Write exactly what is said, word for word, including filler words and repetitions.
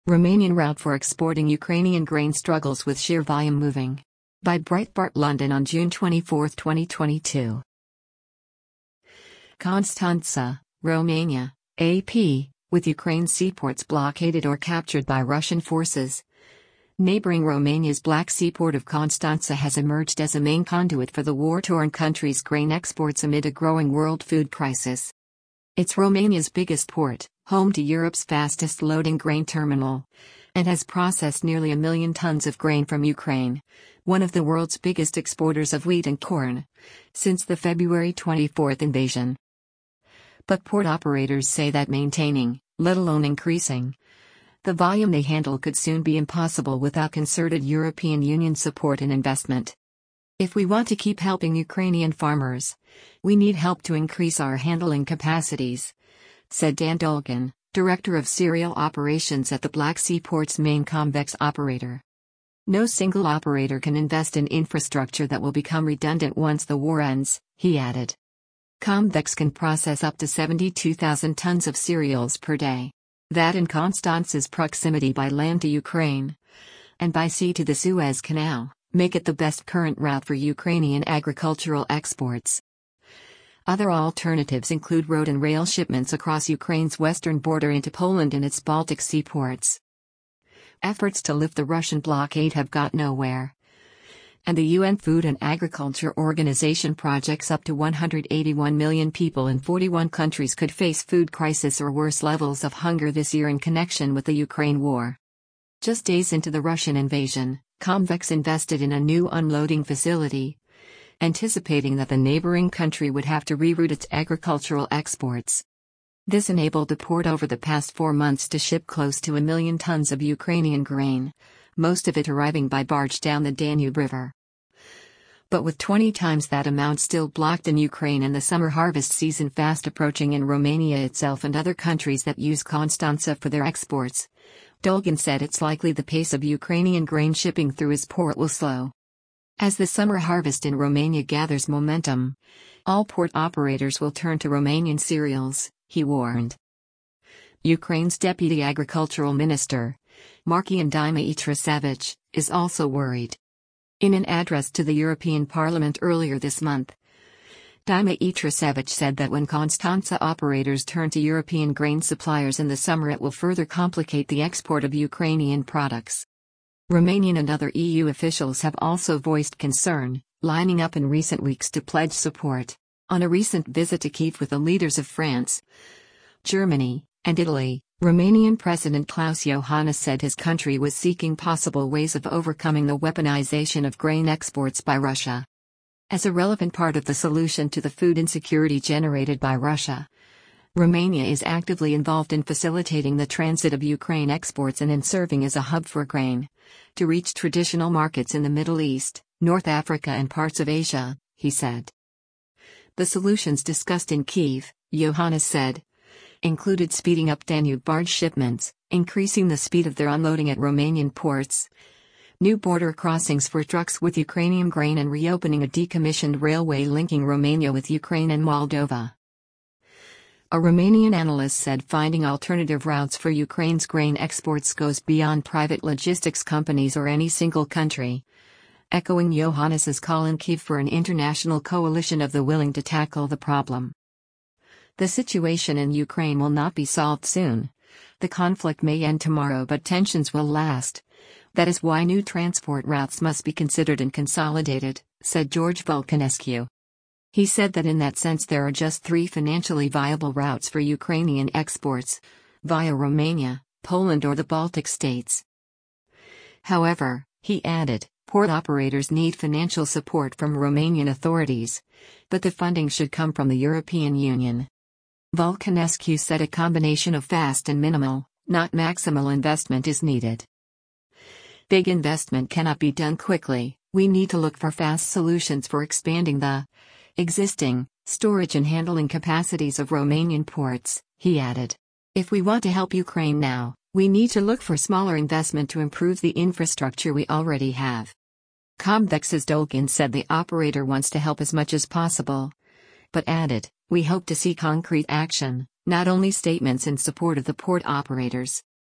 Romanian route for exporting Ukrainian grain struggles with sheer volume moving. By Breitbart London on June twenty-fourth, twenty twenty-two. Constanța, Romania, A P, with Ukraine's seaports blockaded or captured by Russian forces. Neighboring Romania's Black Sea port of Constanța has emerged as a main conduit for the war-torn country's grain exports amid a growing world food crisis. It's Romania's biggest port, home to Europe's fastest loading grain terminal, and has processed nearly a million tons of grain from Ukraine, one of the world's biggest exporters of wheat and corn, since the February twenty-fourth invasion. But port operators say that maintaining, let alone increasing, the volume they handle could soon be impossible without concerted European Union support and investment. If we want to keep helping Ukrainian farmers, we need help to increase our handling capacities, said Dan Dolgan, director of cereal operations at the Black Sea Port's main convex operator. No single operator can invest in infrastructure that will become redundant once the war ends, he added. Convex can process up to seventy-two thousand tons of cereals per day. That in Constanța's proximity by land to Ukraine, and by sea to the Suez Canal, make it the best current route for Ukrainian agricultural exports. Other alternatives include road and rail shipments across Ukraine's western border into Poland and its Baltic Sea ports. Efforts to lift the Russian blockade have got nowhere. And the U N Food and Agriculture Organization projects up to one hundred eighty-one million people in forty-one countries could face food crisis or worse levels of hunger this year in connection with the Ukraine war. Just days into the Russian invasion, Convex invested in a new unloading facility, anticipating that the neighboring country would have to reroute its agricultural exports. This enabled the port over the past four months to ship close to a million tons of Ukrainian grain, most of it arriving by barge down the Danube River. But with twenty times that amount still blocked in Ukraine and the summer harvest season fast approaching in Romania itself and other countries that use Constanța for their exports, Dolgan said it's likely the pace of Ukrainian grain shipping through his port will slow. As the summer harvest in Romania gathers momentum, all port operators will turn to Romanian cereals, he warned. Ukraine's Deputy Agricultural Minister, Marcian Dymitresevich, is also worried. In an address to the European Parliament earlier this month, Dymitresevich said that when Constanța operators turn to European grain suppliers in the summer it will further complicate the export of Ukrainian products. Romanian and other E U officials have also voiced concern, lining up in recent weeks to pledge support. On a recent visit to Kyiv with the leaders of France, Germany, and Italy, Romanian President Klaus Iohannis said his country was seeking possible ways of overcoming the weaponization of grain exports by Russia. As a relevant part of the solution to the food insecurity generated by Russia, Romania is actively involved in facilitating the transit of Ukraine exports and in serving as a hub for grain to reach traditional markets in the Middle East, North Africa and parts of Asia, he said. The solutions discussed in Kyiv, Iohannis said, included speeding up Danube barge shipments, increasing the speed of their unloading at Romanian ports, new border crossings for trucks with Ukrainian grain and reopening a decommissioned railway linking Romania with Ukraine and Moldova. A Romanian analyst said finding alternative routes for Ukraine's grain exports goes beyond private logistics companies or any single country, echoing Iohannis's call in Kyiv for an international coalition of the willing to tackle the problem. The situation in Ukraine will not be solved soon. The conflict may end tomorrow but tensions will last. That is why new transport routes must be considered and consolidated, said George Vulcanescu. He said that in that sense there are just three financially viable routes for Ukrainian exports, via Romania, Poland or the Baltic states. However, he added, port operators need financial support from Romanian authorities, but the funding should come from the European Union. Vulcanescu said a combination of fast and minimal, not maximal investment is needed. Big investment cannot be done quickly, we need to look for fast solutions for expanding the existing storage and handling capacities of Romanian ports, he added. If we want to help Ukraine now, we need to look for smaller investment to improve the infrastructure we already have. Convex's Dolgan said the operator wants to help as much as possible, but added, we hope to see concrete action, not only statements in support of the port operators.